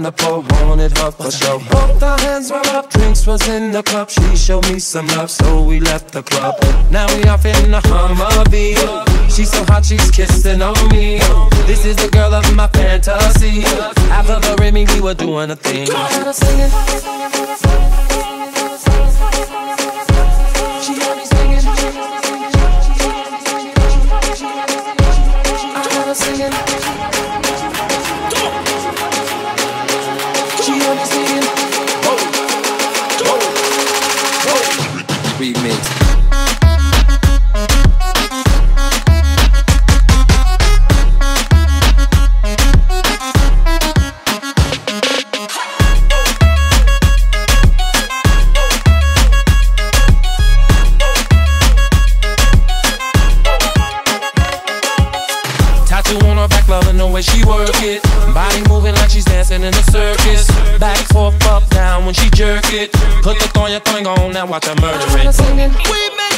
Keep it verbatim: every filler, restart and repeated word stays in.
time to pour, wanted her for show. Both our hands were up, drinks was in the cup. She showed me some love, so we left the club. Now we off in the Humvee. She's so hot, she's kissing on me. This is the girl of my fantasy. After the Remy, we were doing a thing. She had me singing. She had me singing. I had her singing. She had me singing. Whoa, whoa, whoa. Remix. Loving the way she work it, body moving like she's dancing in a circus. Back, forth, up, down when she jerk it. Put the thong, your thing on, now watch her murder it. We